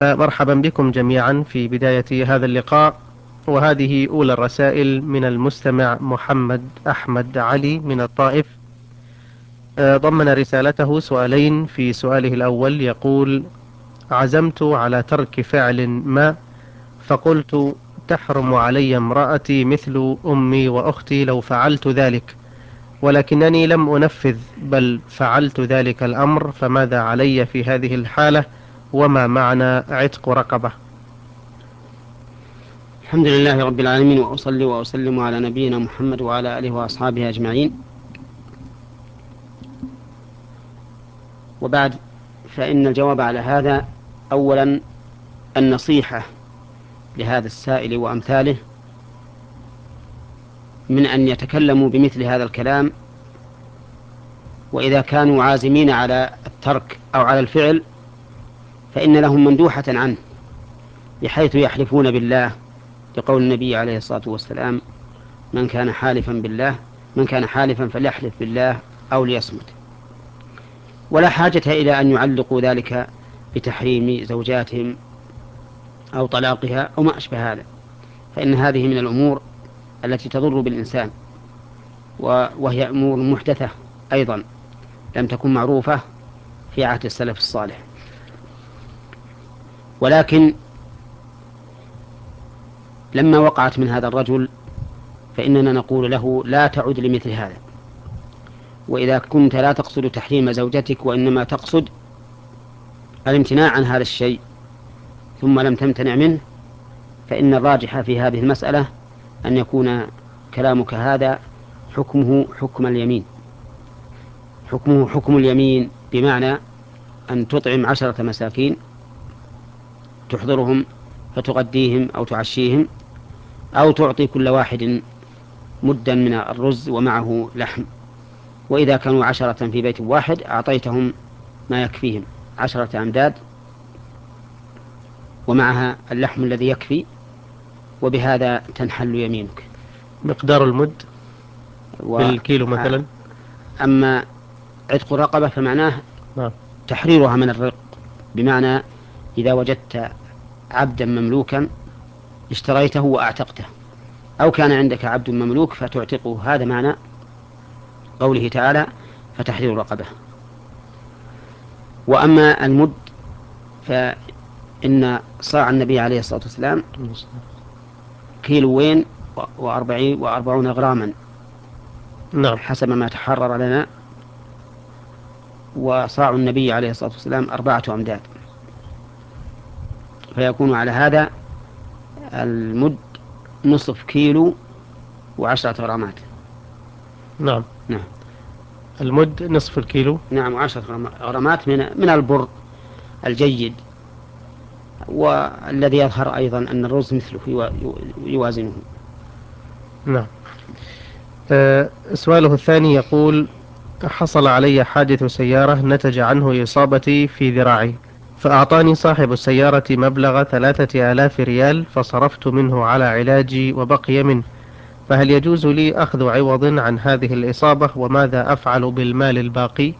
مرحبا بكم جميعا في بداية هذا اللقاء، وهذه أولى الرسائل من المستمع محمد أحمد علي من الطائف. ضمن رسالته سؤالين. في سؤاله الأول يقول: عزمت على ترك فعل ما، فقلت تحرم علي امرأتي مثل أمي وأختي لو فعلت ذلك، ولكنني لم أنفذ بل فعلت ذلك الأمر، فماذا علي في هذه الحالة؟ وما معنى عتق رقبة؟ الحمد لله رب العالمين، وأصلي وأسلم على نبينا محمد وعلى آله وأصحابه أجمعين، وبعد. فإن الجواب على هذا أولا النصيحة لهذا السائل وأمثاله من أن يتكلموا بمثل هذا الكلام، وإذا كانوا عازمين على الترك أو على الفعل فإن لهم مندوحة عنه، بحيث يحلفون بالله لقول النبي عليه الصلاة والسلام: من كان حالفا فليحلف بالله أو ليصمت. ولا حاجة إلى أن يعلقوا ذلك بتحريم زوجاتهم أو طلاقها أو ما أشبه هذا، فإن هذه من الأمور التي تضر بالإنسان، وهي أمور محدثة أيضا لم تكن معروفة في عهد السلف الصالح. ولكن لما وقعت من هذا الرجل فإننا نقول له: لا تعد لمثل هذا، وإذا كنت لا تقصد تحريم زوجتك وإنما تقصد الامتناع عن هذا الشيء ثم لم تمتنع منه، فإن الراجح في هذه المسألة أن يكون كلامك هذا حكمه حكم اليمين، حكمه حكم اليمين، بمعنى أن تطعم 10 مساكين، تحضرهم فتغديهم أو تعشيهم، أو تعطي كل واحد مدا من الرز ومعه لحم، وإذا كانوا 10 في بيت واحد أعطيتهم ما يكفيهم 10 أمداد ومعها اللحم الذي يكفي، وبهذا تنحل يمينك. مقدار المد بالكيلو مثلا. أما عتق الرقبة فمعناه نعم. تحريرها من الرق، بمعنى إذا وجدت عبدا مملوكا اشتريته وأعتقته، أو كان عندك عبد مملوك فتعتقه، هذا معنى قوله تعالى: فتحرير رقبة. وأما المد فإن صاع النبي عليه الصلاة والسلام 240 غراما نعم. حسب ما تحرر لنا، وصاع النبي عليه الصلاة والسلام 4 أمداد، فيكون على هذا المد نصف كيلو و10 غرامات. نعم. نعم. المد نصف الكيلو. نعم، 10 غرامات من البر الجيد، والذي يظهر أيضا أن الرز مثله يوازنه. نعم. سؤاله الثاني يقول: حصل علي حادث سيارة نتج عنه إصابتي في ذراعي، فأعطاني صاحب السيارة مبلغ 3000 ريال، فصرفت منه على علاجي وبقي منه، فهل يجوز لي أخذ عوض عن هذه الإصابة؟ وماذا أفعل بالمال الباقي؟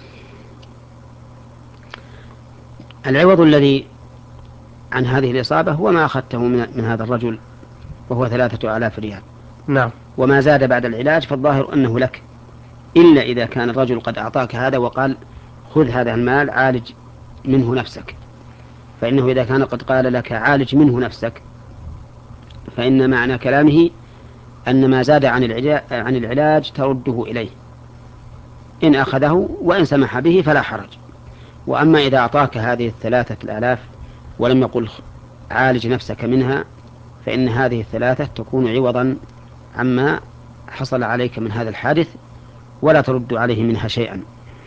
العوض الذي عن هذه الإصابة هو ما أخذته من هذا الرجل، وهو 3000 ريال، نعم. وما زاد بعد العلاج فالظاهر أنه لك، إلا إذا كان الرجل قد أعطاك هذا وقال: خذ هذا المال عالج منه نفسك. فإنه إذا كان قد قال لك عالج منه نفسك، فإن معنى كلامه أن ما زاد عن العلاج ترده إليه، إن أخذه، وإن سمح به فلا حرج. وأما إذا أعطاك هذه 3000 ولم يقل عالج نفسك منها، فإن هذه 3 تكون عوضا عما حصل عليك من هذا الحادث، ولا ترد عليه منها شيئا.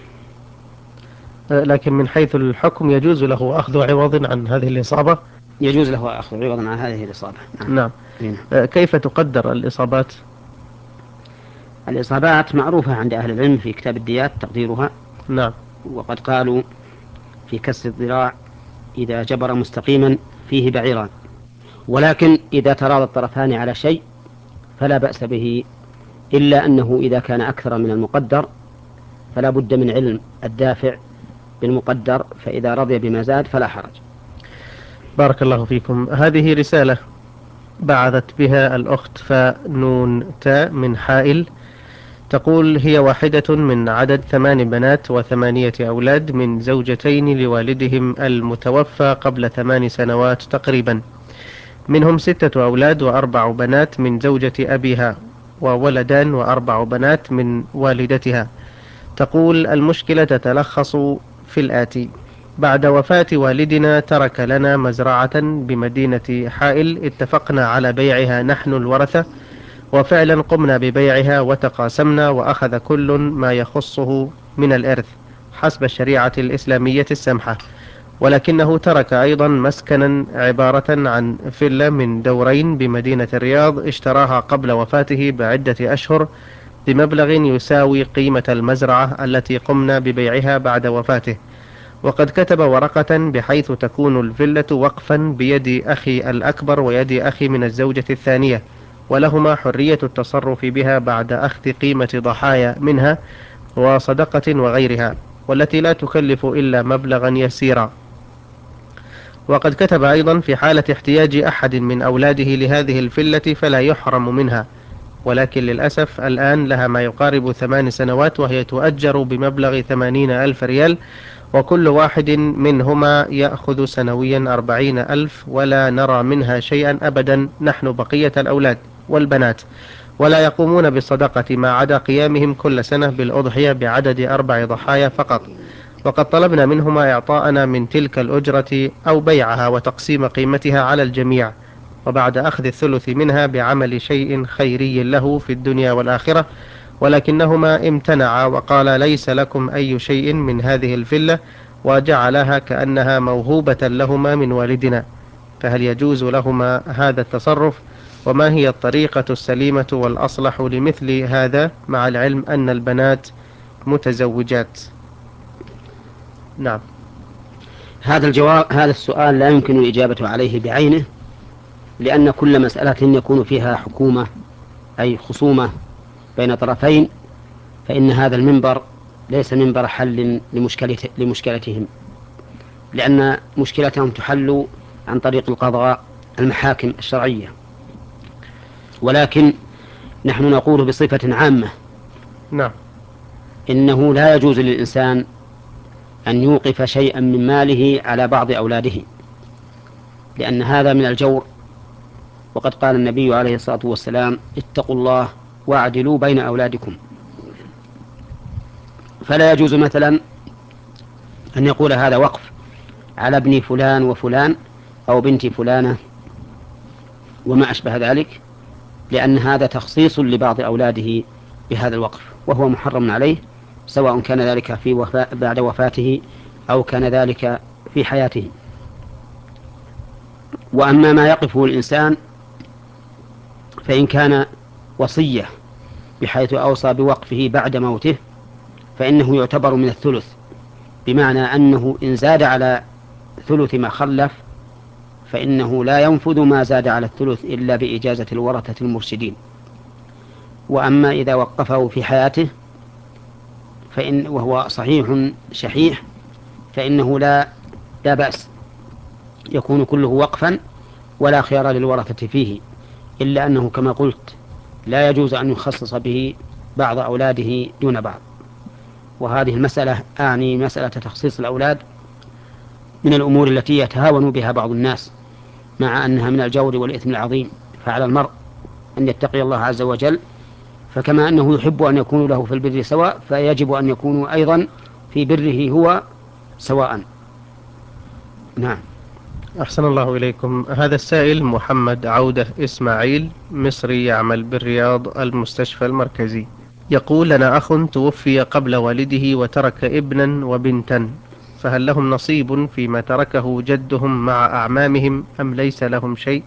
لكن من حيث الحكم يجوز له أخذ عوض عن هذه الإصابة؟ يجوز له أخذ عوضا عن هذه الإصابة. نعم. نعم. هنا. كيف تقدر الإصابات؟ الإصابات معروفة عند أهل العلم في كتاب الديات تقديرها، نعم. وقد قالوا في كسر الذراع إذا جبر مستقيما فيه بعيران، ولكن إذا تراضى الطرفان على شيء فلا بأس به، إلا أنه إذا كان أكثر من المقدر فلا بد من علم الدافع بالمقدر، فإذا رضي بما زاد فلا حرج. بارك الله فيكم. هذه رسالة بعثت بها الأخت فنون تاء من حائل، تقول: هي واحدة من عدد 8 بنات و8 أولاد من زوجتين لوالدهم المتوفى قبل 8 سنوات تقريبا، منهم 6 أولاد و4 بنات من زوجة أبيها، وولدان و4 بنات من والدتها. تقول: المشكلة تتلخص في الآتي: بعد وفاة والدنا ترك لنا مزرعة بمدينة حائل، اتفقنا على بيعها نحن الورثة، وفعلا قمنا ببيعها وتقاسمنا، وأخذ كل ما يخصه من الإرث حسب الشريعة الإسلامية السمحة. ولكنه ترك أيضا مسكنا عبارة عن فيلا من دورين بمدينة الرياض، اشتراها قبل وفاته بعدة أشهر بمبلغ يساوي قيمة المزرعة التي قمنا ببيعها بعد وفاته. وقد كتب ورقة بحيث تكون الفيلة وقفا بيد أخي الأكبر ويد أخي من الزوجة الثانية، ولهما حرية التصرف بها بعد أخذ قيمة ضحايا منها وصدقة وغيرها، والتي لا تكلف إلا مبلغا يسيرا. وقد كتب أيضا: في حالة احتياج أحد من أولاده لهذه الفلة فلا يحرم منها، ولكن للأسف الآن لها ما يقارب 8 سنوات وهي تؤجر بمبلغ 80,000 ريال، وكل واحد منهما يأخذ سنويا 40,000، ولا نرى منها شيئا أبدا نحن بقية الأولاد والبنات، ولا يقومون بالصدقة ما عدا قيامهم كل سنة بالأضحية بعدد 4 ضحايا فقط. وقد طلبنا منهما إعطاءنا من تلك الأجرة أو بيعها وتقسيم قيمتها على الجميع، وبعد أخذ الثلث منها بعمل شيء خيري له في الدنيا والآخرة، ولكنهما امتنعا وقال: ليس لكم أي شيء من هذه الفلة، وجعلها كأنها موهوبة لهما من والدنا. فهل يجوز لهما هذا التصرف؟ وما هي الطريقة السليمة والأصلح لمثل هذا، مع العلم أن البنات متزوجات؟ نعم. هذا السؤال لا يمكن الإجابة عليه بعينه، لأن كل مسألة يكون فيها حكومة أي خصومة بين طرفين، فإن هذا المنبر ليس منبر حل لمشكلتهم، لأن مشكلتهم تحل عن طريق القضاء، المحاكم الشرعية. ولكن نحن نقول بصفة عامة نعم. إنه لا يجوز للإنسان أن يوقف شيئا من ماله على بعض أولاده، لأن هذا من الجور. وقد قال النبي عليه الصلاة والسلام: اتقوا الله واعدلوا بين أولادكم. فلا يجوز مثلا أن يقول هذا وقف على ابن فلان وفلان أو بنت فلانة وما أشبه ذلك، لأن هذا تخصيص لبعض أولاده بهذا الوقف، وهو محرم عليه، سواء كان ذلك بعد وفاته أو كان ذلك في حياته. وأما ما يقفه الإنسان فإن كان وصية بحيث أوصى بوقفه بعد موته فإنه يعتبر من الثلث، بمعنى أنه إن زاد على ثلث ما خلف فإنه لا ينفذ ما زاد على الثلث إلا بإجازة الورثة المرشدين. وأما إذا وقفه في حياته وهو صحيح شحيح فإنه لا بأس، يكون كله وقفا ولا خيار للورثة فيه، إلا أنه كما قلت لا يجوز أن يخصص به بعض أولاده دون بعض. وهذه المسألة أعني مسألة تخصيص الأولاد من الأمور التي يتهاون بها بعض الناس، مع أنها من الجور والإثم العظيم. فعلى المرء أن يتقي الله عز وجل، فكما أنه يحب أن يكون له في البر سواء فيجب أن يكونوا أيضا في بره هو سواء. نعم. أحسن الله إليكم. هذا السائل محمد عودة إسماعيل، مصري يعمل بالرياض المستشفى المركزي، يقول: لنا أخ توفي قبل والده وترك ابنا وبنتا، فهل لهم نصيب فيما تركه جدهم مع أعمامهم أم ليس لهم شيء؟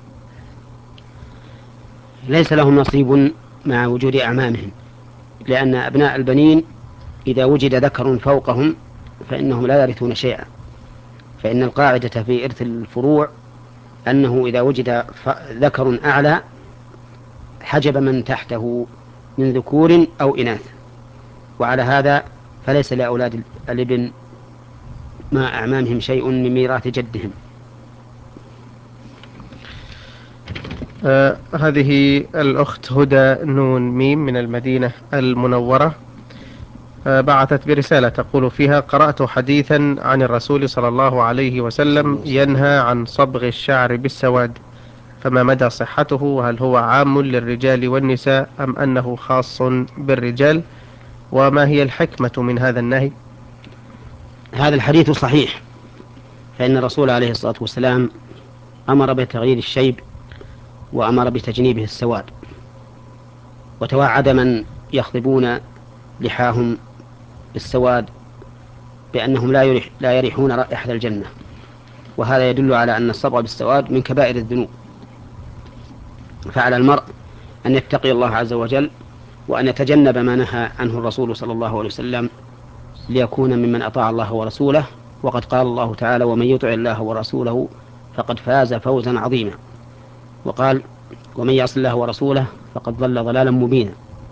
ليس لهم نصيب مع وجود أعمامهم، لأن أبناء البنين إذا وجد ذكر فوقهم فإنهم لا يرثون شيئا، فإن القاعدة في إرث الفروع أنه إذا وجد ذكر أعلى حجب من تحته من ذكور أو إناث، وعلى هذا فليس لأولاد الابن مع أعمامهم شيء من ميراث جدهم. هذه الأخت هدى نون ميم من المدينة المنورة، بعثت برسالة تقول فيها: قرأت حديثا عن الرسول صلى الله عليه وسلم ينهى عن صبغ الشعر بالسواد، فما مدى صحته؟ وهل هو عام للرجال والنساء أم أنه خاص بالرجال؟ وما هي الحكمة من هذا النهي؟ هذا الحديث صحيح، فإن الرسول عليه الصلاة والسلام أمر بتغيير الشيب وأمر بتجنيبه السواد، وتوعد من يخضبون لحاهم بالسواد بأنهم لا يريحون رائحة الجنة. وهذا يدل على أن الصبغ بالسواد من كبائر الذنوب، فعلى المرء أن يتقي الله عز وجل وأن يتجنب ما نهى عنه الرسول صلى الله عليه وسلم ليكون ممن أطاع الله ورسوله. وقد قال الله تعالى: ومن يطع الله ورسوله فقد فاز فوزا عظيما. وقال: ومن يعص الله ورسوله فقد ضل ضلالا مبينا.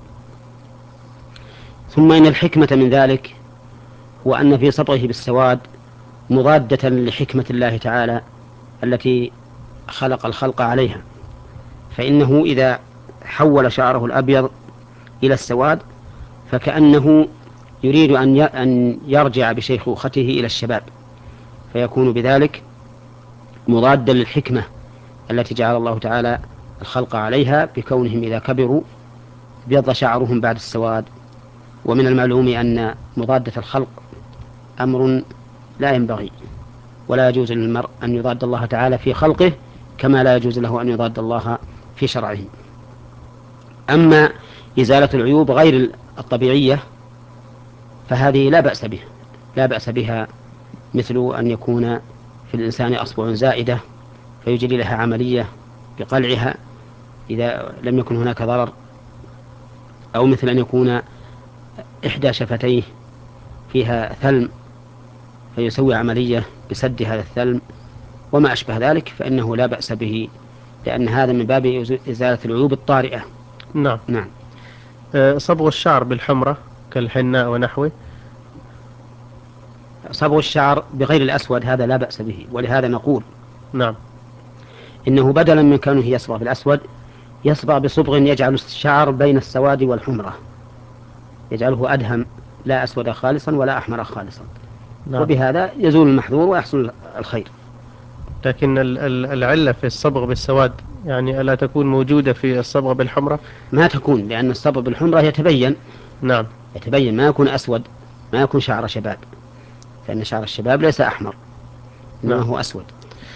ثم إن الحكمة من ذلك هو أن في صبغه بالسواد مضادة لحكمة الله تعالى التي خلق الخلق عليها، فإنه إذا حول شعره الأبيض إلى السواد فكأنه يريد أن يرجع بشيخوخته إلى الشباب، فيكون بذلك مضادا للحكمة التي جعل الله تعالى الخلق عليها بكونهم إذا كبروا ابيض شعرهم بعد السواد. ومن المعلوم أن مضادة الخلق أمر لا ينبغي، ولا يجوز للمرء أن يضاد الله تعالى في خلقه كما لا يجوز له أن يضاد الله في شرعه. أما إزالة العيوب غير الطبيعية فهذه لا بأس بها، مثل أن يكون في الإنسان أصبع زائدة فيجري لها عملية بقلعها إذا لم يكن هناك ضرر، أو مثل أن يكون إحدى شفتيه فيها ثلم فيسوي عملية بسد هذا الثلم وما أشبه ذلك، فإنه لا بأس به، لأن هذا من باب إزالة العيوب الطارئة. نعم. نعم. صبغ الشعر بالحمرة كالحناء ونحوه. صبغ الشعر بغير الأسود هذا لا بأس به، ولهذا نقول نعم. إنه بدلا من كونه يصبغ بالأسود يصبغ بصبغ يجعل الشعر بين السواد والحمرة، يجعله أدهم، لا أسود خالصا ولا أحمر خالصا. نعم. وبهذا يزول المحظور ويحصل الخير. لكن العلة في الصبغ بالسواد يعني ألا تكون موجودة في الصبغ بالحمرة؟ ما تكون، لأن الصبغ بالحمرة يتبين. نعم. يتبين، ما يكون أسود، ما يكون شعر شباب، لأن شعر الشباب ليس أحمر إنما نعم. هو أسود.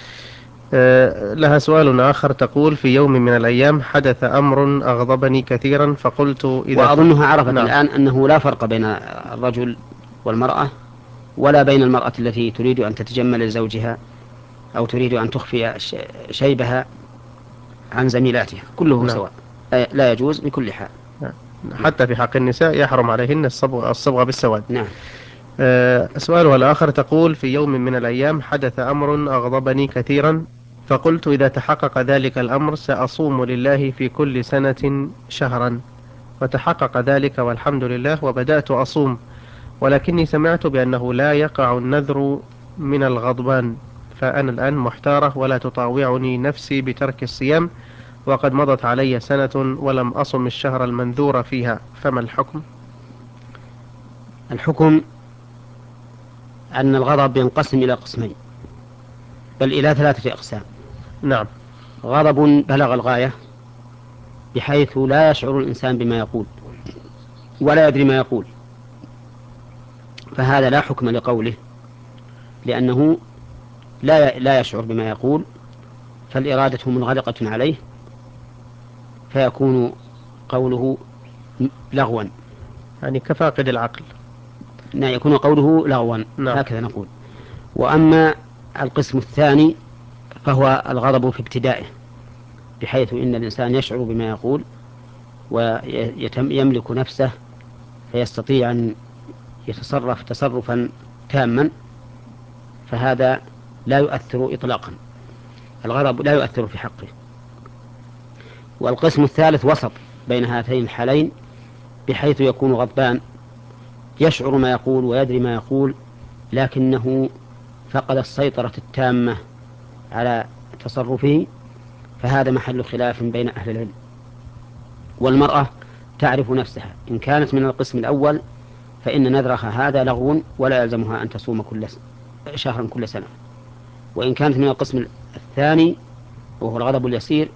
لها سؤال آخر تقول: في يوم من الأيام حدث أمر أغضبني كثيرا فقلت إذا وأظنها عرفت نعم. الآن أنه لا فرق بين الرجل والمرأة، ولا بين المرأة التي تريد أن تتجمل لزوجها أو تريد أن تخفي شيبها عن زميلاتها، كله نعم. سواء، لا يجوز بكل حال. نعم. نعم. حتى في حق النساء يحرم عليهن الصبغ بالسواد. نعم. سؤالها الآخر تقول: في يوم من الأيام حدث أمر أغضبني كثيرا فقلت إذا تحقق ذلك الأمر سأصوم لله في كل سنة شهرا، وتحقق ذلك والحمد لله وبدأت أصوم، ولكني سمعت بأنه لا يقع النذر من الغضبان، فأنا الآن محتارة ولا تطاوعني نفسي بترك الصيام، وقد مضت علي سنة ولم أصم الشهر المنذور فيها، فما الحكم؟ الحكم أن الغضب ينقسم إلى قسمين، بل إلى 3 أقسام. نعم. غضب بلغ الغاية بحيث لا يشعر الإنسان بما يقول ولا يدري ما يقول، فهذا لا حكم لقوله، لأنه لا يشعر بما يقول، فالإرادة منغلقة عليه، فيكون قوله لغوا. يعني كفاقد العقل. يكون قوله لغوا، نعم. هكذا نقول. وأما القسم الثاني فهو الغضب في ابتدائه، بحيث إن الإنسان يشعر بما يقول ويملك نفسه فيستطيع أن يتصرف تصرفا تاما، فهذا لا يؤثر إطلاقا، الغضب لا يؤثر في حقه. والقسم الثالث وسط بين هاتين الحالين، بحيث يكون غضبان يشعر ما يقول ويدري ما يقول، لكنه فقد السيطرة التامة على تصرفه فهذا محل خلاف بين أهل العلم. والمرأة تعرف نفسها، إن كانت من القسم الأول فإن نذرها هذا لغو ولا يلزمها أن تصوم شهرا كل سنة، وإن كانت من القسم الثاني وهو الغضب اليسير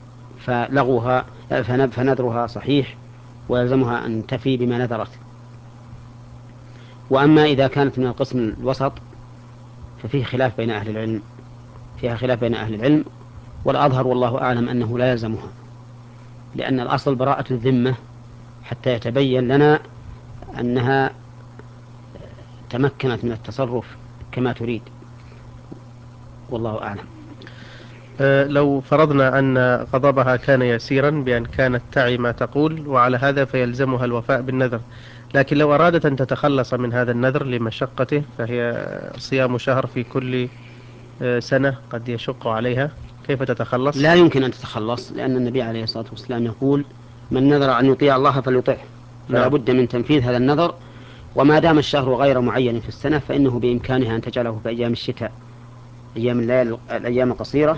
فنذرها صحيح ويلزمها أن تفي بما نذرت. وأما إذا كانت من القسم الوسط ففيه خلاف بين أهل العلم، فيها خلاف بين أهل العلم، والأظهر والله أعلم أنه لا يلزمها، لأن الأصل براءة الذمة حتى يتبين لنا أنها تمكنت من التصرف كما تريد، والله أعلم. لو فرضنا أن غضبها كان يسيرا بأن كانت تعي ما تقول، وعلى هذا فيلزمها الوفاء بالنذر، لكن لو أرادت أن تتخلص من هذا النذر لمشقته، فهي صيام شهر في كل سنة قد يشق عليها، كيف تتخلص؟ لا يمكن أن تتخلص، لأن النبي عليه الصلاة والسلام يقول: من نذر أن يطيع الله فليطعه، فلا نعم. بد من تنفيذ هذا النذر. وما دام الشهر غير معين في السنة فإنه بإمكانها أن تجعله في أيام الشتاء، الأيام القصيرة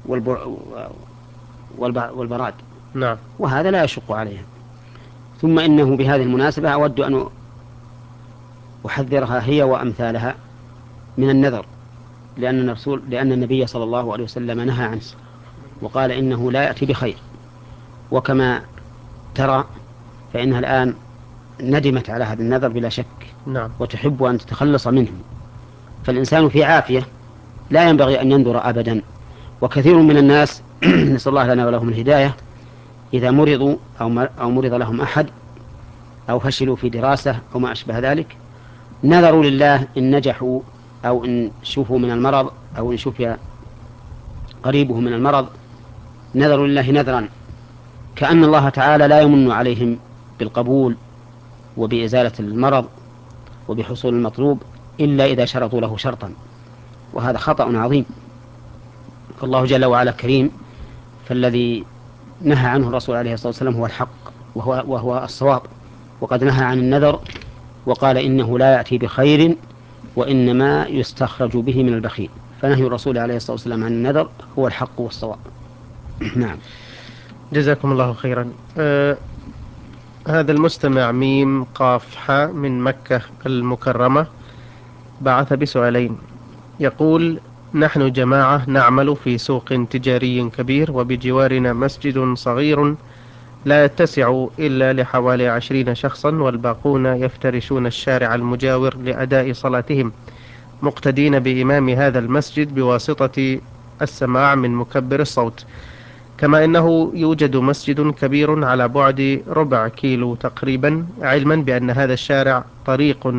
والبراد، نعم. وهذا لا يشق عليها. ثم إنه بهذه المناسبة أود أن أحذرها هي وأمثالها من النذر، لأن النبي صلى الله عليه وسلم نهى عنه وقال إنه لا يأتي بخير. وكما ترى فإنها الآن ندمت على هذا النذر بلا شك، نعم. وتحب أن تتخلص منه. فالإنسان في عافية لا ينبغي أن ينذر أبدا. وكثير من الناس نسأل الله لنا ولهم الهداية، إذا مرضوا أو مرض لهم أحد أو فشلوا في دراسة أو ما أشبه ذلك، نذروا لله إن نجحوا أو إن شفوا من المرض أو إن شفي قريبه من المرض، نذروا لله نذرا كأن الله تعالى لا يمن عليهم بالقبول وبإزالة المرض وبحصول المطلوب إلا إذا شرطوا له شرطا، وهذا خطأ عظيم. فالله جل وعلا كريم، فالذي نهى عنه الرسول عليه الصلاة والسلام هو الحق وهو الصواب، وقد نهى عن النذر وقال إنه لا يأتي بخير وإنما يستخرج به من البخيل. فنهي الرسول عليه الصلاة والسلام عن النذر هو الحق والصواب. نعم. جزاكم الله خيرا. هذا المستمع ميم قاف حاء من مكة المكرمة بعث بسؤالين، يقول: نحن جماعة نعمل في سوق تجاري كبير، وبجوارنا مسجد صغير لا يتسع إلا لحوالي 20 شخصا، والباقون يفترشون الشارع المجاور لأداء صلاتهم، مقتدين بإمام هذا المسجد بواسطة السماع من مكبر الصوت. كما إنه يوجد مسجد كبير على بعد ربع كيلو تقريبا، علما بأن هذا الشارع طريق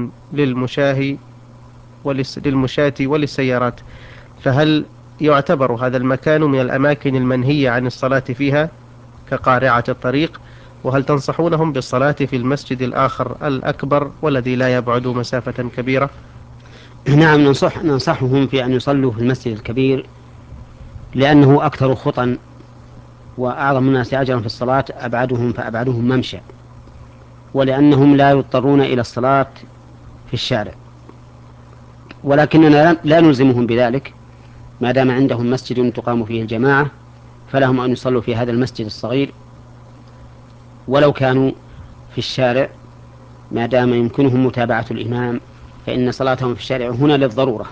للمشاة وللسيارات، فهل يعتبر هذا المكان من الأماكن المنهية عن الصلاة فيها كقارعة الطريق؟ وهل تنصحونهم بالصلاة في المسجد الآخر الأكبر والذي لا يبعد مسافة كبيرة؟ نعم، ننصحهم في أن يصلوا في المسجد الكبير، لأنه أكثر خطا وأعظم الناس أجرا في الصلاة فأبعدهم ممشى، ولأنهم لا يضطرون إلى الصلاة في الشارع. ولكننا لا نلزمهم بذلك، ما دام عندهم مسجد تقام فيه الجماعة فلهم أن يصلوا في هذا المسجد الصغير ولو كانوا في الشارع، ما دام يمكنهم متابعة الإمام، فإن صلاتهم في الشارع هنا للضرورة.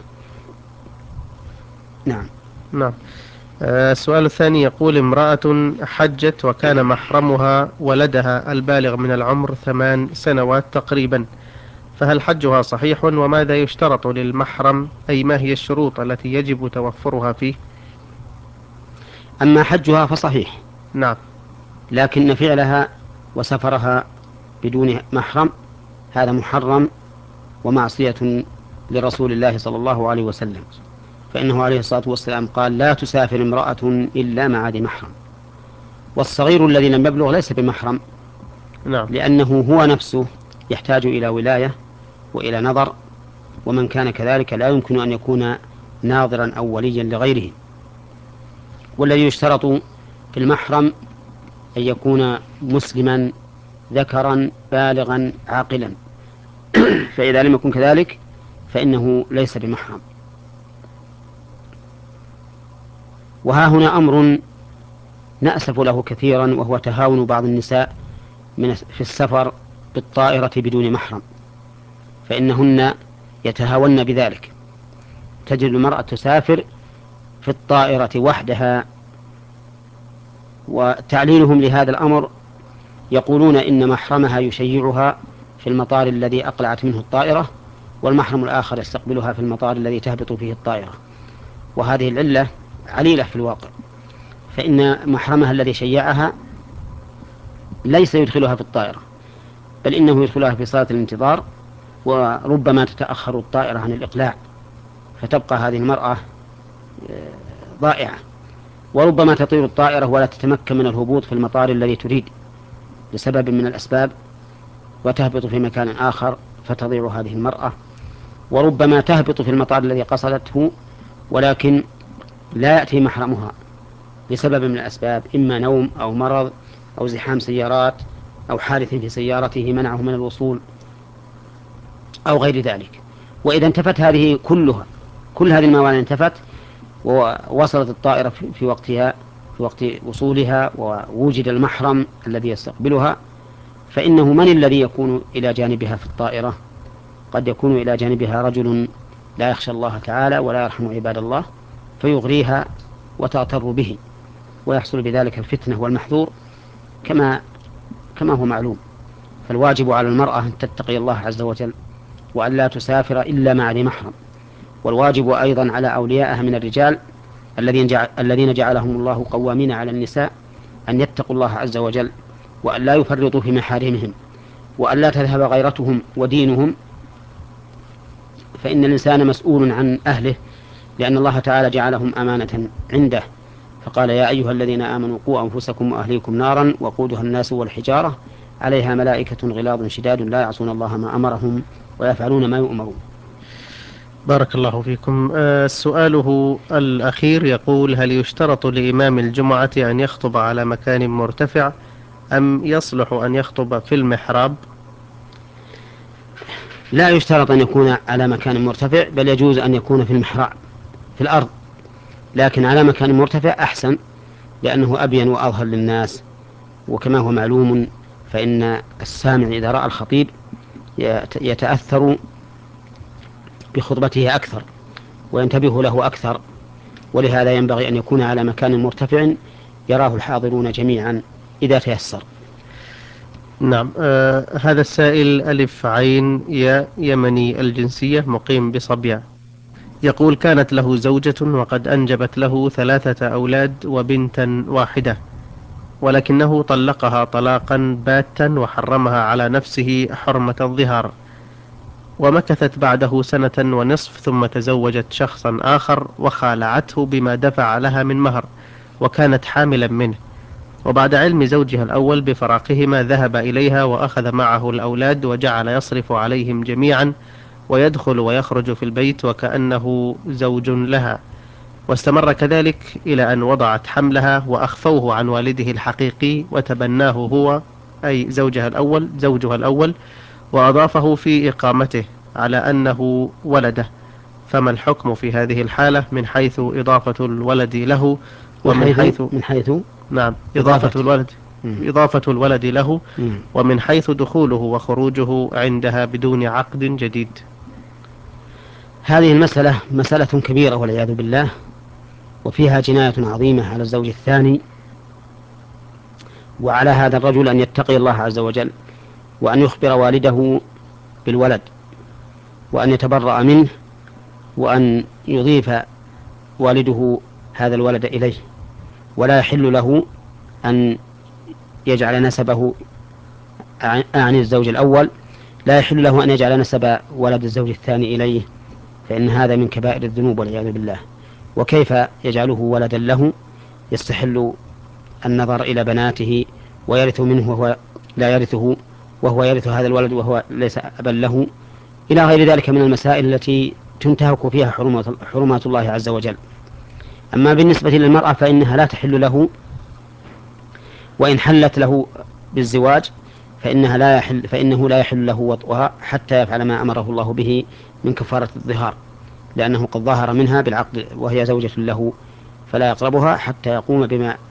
نعم. نعم. السؤال الثاني يقول: امرأة حجت وكان محرمها ولدها البالغ من العمر 8 سنوات تقريبا، فهل حجها صحيح؟ وماذا يشترط للمحرم، أي ما هي الشروط التي يجب توفرها فيه؟ أما حجها فصحيح، نعم. لكن فعلها وسفرها بدون محرم هذا محرم ومعصية لرسول الله صلى الله عليه وسلم، فإنه عليه الصلاة والسلام قال: لا تسافر امرأة إلا مع ذي محرم. والصغير الذي لم يبلغ ليس بمحرم، نعم. لأنه هو نفسه يحتاج إلى ولاية وإلى نظر، ومن كان كذلك لا يمكن أن يكون ناظرا أو وليا لغيره. والذي يشترط في المحرم أن يكون مسلما ذكرا بالغا عاقلا، فإذا لم يكن كذلك فإنه ليس بمحرم. وها هنا أمر نأسف له كثيرا، وهو تهاون بعض النساء في السفر بالطائرة بدون محرم، فإنهن يتهاون بذلك. تجد المرأة تسافر في الطائرة وحدها، وتعليلهم لهذا الأمر يقولون إن محرمها يشيعها في المطار الذي أقلعت منه الطائرة، والمحرم الآخر يستقبلها في المطار الذي تهبط فيه الطائرة. وهذه العلة عليلة في الواقع، فإن محرمها الذي شيعها ليس يدخلها في الطائرة، بل إنه يدخلها في صالة الانتظار، وربما تتأخر الطائرة عن الإقلاع، فتبقى هذه المرأة ضائعة. وربما تطير الطائرة ولا تتمكن من الهبوط في المطار الذي تريد لسبب من الأسباب، وتهبط في مكان آخر فتضيع هذه المرأة. وربما تهبط في المطار الذي قصدته، ولكن لا يأتي محرمها لسبب من الأسباب، إما نوم أو مرض أو زحام سيارات أو حادث في سيارته منعه من الوصول أو غير ذلك. وإذا انتفت هذه كلها، كل هذه الموانع انتفت، ووصلت الطائرة في وقتها، في وقت وصولها، ووجد المحرم الذي يستقبلها، فإنه من الذي يكون إلى جانبها في الطائرة؟ قد يكون إلى جانبها رجل لا يخشى الله تعالى ولا يرحم عباد الله، فيغريها وتغتر به، ويحصل بذلك الفتنة والمحذور كما هو معلوم. فالواجب على المرأة أن تتقي الله عز وجل، وأن لا تسافر إلا مع ذي محرم. والواجب أيضا على أوليائها من الرجال الذين جعلهم الله قوامين على النساء أن يتقوا الله عز وجل، وأن لا يفرطوا في محارمهم، وأن لا تذهب غيرتهم ودينهم، فإن الإنسان مسؤول عن أهله، لأن الله تعالى جعلهم أمانة عنده، فقال: يا أيها الذين آمنوا قوا أنفسكم وأهليكم نارا وقودها الناس والحجارة عليها ملائكة غلاظ شداد لا يعصون الله ما أمرهم ويفعلون ما يؤمرون. بارك الله فيكم. سؤاله الأخير يقول: هل يشترط لإمام الجمعة أن يخطب على مكان مرتفع، أم يصلح أن يخطب في المحراب؟ لا يشترط أن يكون على مكان مرتفع، بل يجوز أن يكون في المحراب في الأرض، لكن على مكان مرتفع أحسن، لأنه أبين وأظهر للناس. وكما هو معلوم فإن السامع إذا رأى الخطيب يتأثر بخطبته أكثر وينتبه له أكثر، ولهذا ينبغي أن يكون على مكان مرتفع يراه الحاضرون جميعا إذا تيسر. نعم. هذا السائل ألف عين يا يمني الجنسية، مقيم بصبيا، يقول: كانت له زوجة وقد أنجبت له 3 أولاد وبنتا واحدة، ولكنه طلقها طلاقا باتا وحرمها على نفسه حرمة الظهار، ومكثت بعده 1.5 سنة ثم تزوجت شخصا آخر وخالعته بما دفع لها من مهر، وكانت حاملا منه. وبعد علم زوجها الأول بفراقهما ذهب إليها وأخذ معه الأولاد وجعل يصرف عليهم جميعا، ويدخل ويخرج في البيت وكأنه زوج لها، واستمر كذلك إلى أن وضعت حملها وأخفوه عن والده الحقيقي وتبناه هو، أي زوجها الأول، وأضافه في إقامته على أنه ولده. فما الحكم في هذه الحالة من حيث إضافة الولد له ومن حيث من حيث نعم إضافته. إضافة الولد له مم. ومن حيث دخوله وخروجه عندها بدون عقد جديد؟ هذه المسألة مسألة كبيرة والعياذ بالله، وفيها جناية عظيمة على الزوج الثاني، وعلى هذا الرجل أن يتقي الله عز وجل، وأن يخبر والده بالولد، وأن يتبرأ منه، وأن يضيف والده هذا الولد إليه. ولا يحل له أن يجعل نسبه عن الزوج الأول، لا يحل له أن يجعل نسب ولد الزوج الثاني إليه، فإن هذا من كبائر الذنوب والعياذ بالله. وكيف يجعله ولدا له؟ يستحل النظر إلى بناته ويرث منه وهو لا يرثه، وهو يرث هذا الولد وهو ليس أبا له، إلى غير ذلك من المسائل التي تنتهك فيها حرمات الله عز وجل. أما بالنسبة للمرأة فإنها لا تحل له، وإن حلت له بالزواج فإنه لا يحل له وطئها حتى يفعل ما أمره الله به من كفارة الظهار، لأنه قد ظهر منها بالعقد وهي زوجة له، فلا يقربها حتى يقوم بما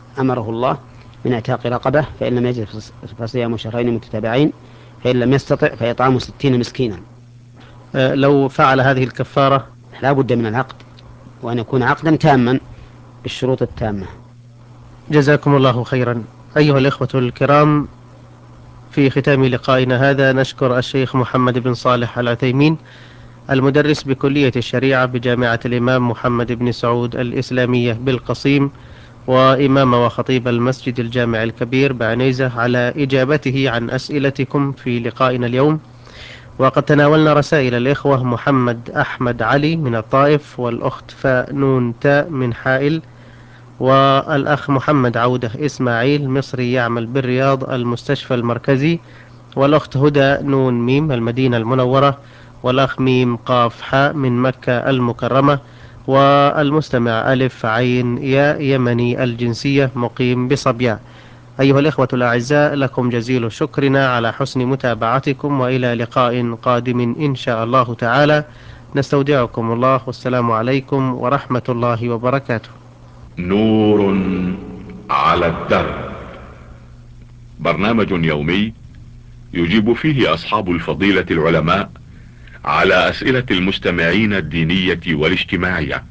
أمره الله من اعتاق رقبة، فإن لم يجد فصيام شهرين متتابعين، فإن لم يستطع فإطعام 60 مسكينا. لو فعل هذه الكفارة لا بد من العقد، وأن يكون عقدا تاما بالشروط التامة. جزاكم الله خيرا. أيها الإخوة الكرام، في ختام لقائنا هذا نشكر الشيخ محمد بن صالح العثيمين، المدرس بكلية الشريعة بجامعة الإمام محمد بن سعود الإسلامية بالقصيم، وإمام وخطيب المسجد الجامع الكبير بعنيزة، على إجابته عن أسئلتكم في لقائنا اليوم. وقد تناولنا رسائل الإخوة محمد أحمد علي من الطائف، والأخت فنون تاء من حائل، والأخ محمد عودة إسماعيل مصري يعمل بالرياض المستشفى المركزي، والأخت هدى نون ميم المدينة المنورة، والأخ ميم قاف حاء من مكة المكرمة، والمستمع ألف عين ياء يمني الجنسية مقيم بصبيا. أيها الإخوة الأعزاء، لكم جزيل شكرنا على حسن متابعتكم، وإلى لقاء قادم إن شاء الله تعالى. نستودعكم الله، والسلام عليكم ورحمة الله وبركاته. نور على الدرب، برنامج يومي يجيب فيه أصحاب الفضيلة العلماء على أسئلة المستمعين الدينية والاجتماعية.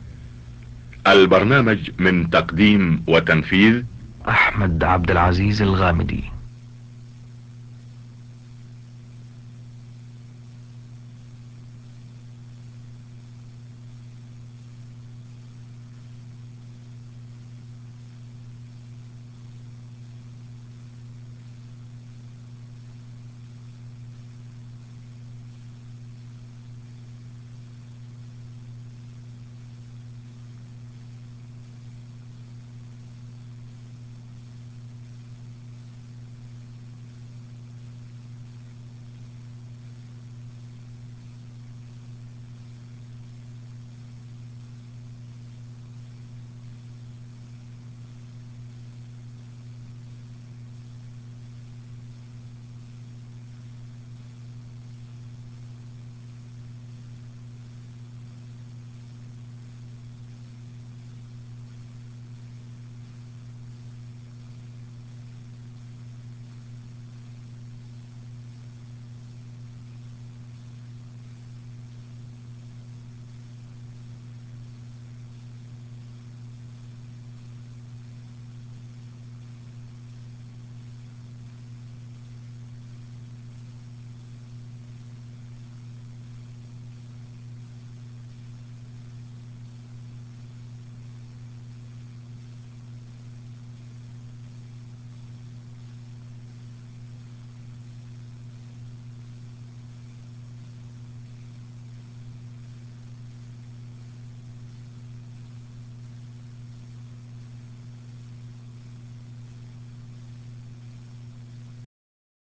البرنامج من تقديم وتنفيذ أحمد عبد العزيز الغامدي.